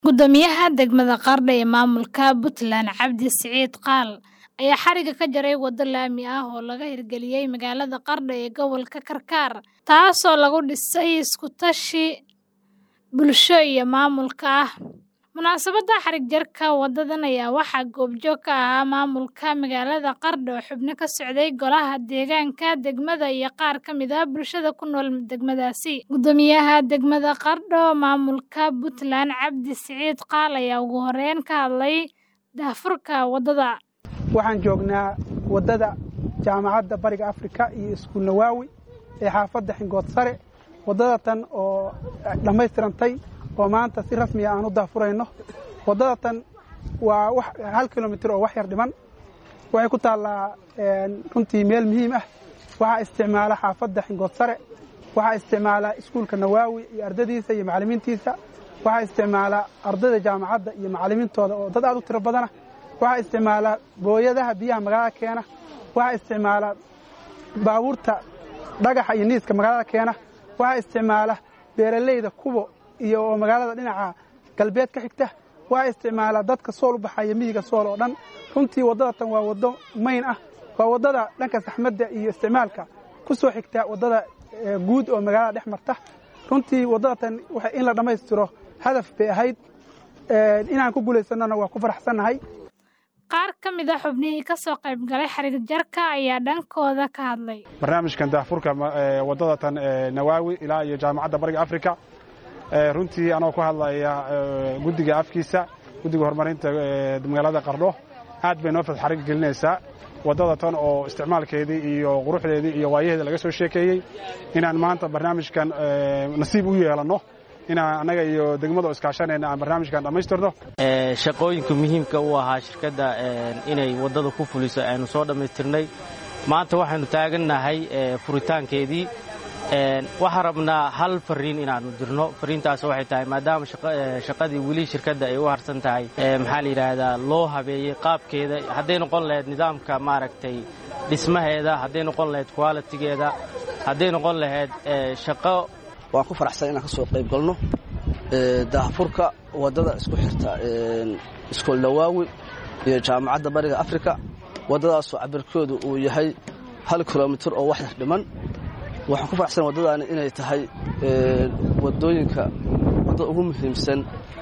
Gudoomiyaha degmada Qardho ee maamulka Puntland Cabdi Siciid Qaal ayaa xariga ka jaray wado laami ah oo laga hirgeliyay magaalada Qardho ee gobolka Karkar, taasoo lagu dhisay isku tashi bulsho iyo maamulka ah. Munaasabadda xarig jarka wadadan ayaa waxaa goobjoog ka ahaa maamulka magaalada Qardho, xubno ka socday golaha deegaanka degmada iyo qaar ka mid ah bulshada ku nool degmadaasi. Gudoomiyaha degmada Qardho maamulka Puntland Cabdi Siciid Qaal ayaa ugu horeyn ka hadlay daahfurka wadada. Waxaan joognaa wadada Jaamacadda Bariga Afrika iyo Iskuul Nawaawi ee xaafadda Xingood Sare. Wadada tan oo dhamaystirantay oo maanta si rasmi ah aan u daafurayno. Wadada tan waa 1 kiiloomitir oo wax yar dhiman. Waxay ku taallaa runtii meel muhiim ah. Waxaa isticmaala xaafadda Xingood Sare, waxaa isticmaala Iskuulka Nawaawi iyo ardaydiisa iyo macallimiintiisa, waxaa isticmaala ardayda jaamacadda iyo macallimiintooda oo dad aad u tiro badan ah. Waxaa isticmaala booyadaha biyaha magaalada keena, waxaa isticmaala baabuurta dhagaxa iyo niiska magaalada keena, waxaa isticmaala beeralayda kubo iyo magaalada dhinaca galbeed ka xigta, waxaa isticmaala dadka sool u baxaya miyiga sool oo dhan. Runtii wadada tan waa wado mayn ah, waa wadada dhanka saxmadda iyo isticmaalka ku soo xigta wadada guud oo magaalada dhex marta. Runtii wadada tan waxay in la dhamaystiro hadaf bay ahayd, inaan ku guulaysanona waa ku faraxsanahay. Qaar ka mid ah xubnihii ka soo qayb galay xarig jarka ayaa dhankooda ka hadlay. Barnaamijkan daahfurka wadada tan Nawaawi ilaa iyo Jaamacadda Bariga Afrika, runtii anoo ku hadlaya guddiga afkiisa, guddiga horumarinta magaalada Qardho, aad bay noo xarig gelinaysaa wadada tan oo isticmaalkeedii iyo quruxdeedii iyo waayaheeda laga soo sheekeeyay inaan maanta barnaamijkan nasiib u yeelano inaan anaga iyo degmada iskaashanayna aan barnaamijkan dhamaystirno. Shaqooyinka muhiimka u ahaa shirkadda inay wadada ku fuliso aynu soo dhamaystirnay. Maanta waxaanu taagannahay furitaankeedii. Waxaan rabnaa hal fariin inaanu dirno. Fariintaas waxay tahay maadaama shaqadii weli shirkadda ay u harsan tahay maxaa la yiraahdaa loo habeeyay qaabkeeda, hadday noqon lahayd nidaamka maaragtay dhismaheeda, hadday noqon lahayd quality-geeda, hadday noqon lahayd shaqo. Waan ku faraxsan inaan ka soo qayb galno daahfurka wadada isku xirta Iskuul Nawaawi iyo Jaamacadda Bariga Afrika. Wadadaas oo cabirkeedu uu yahay 1 kiiloomitir oo wax yar dhiman. Waxaan ku faraxsan wadadani inay tahay wadooyinka ugu muhiimsan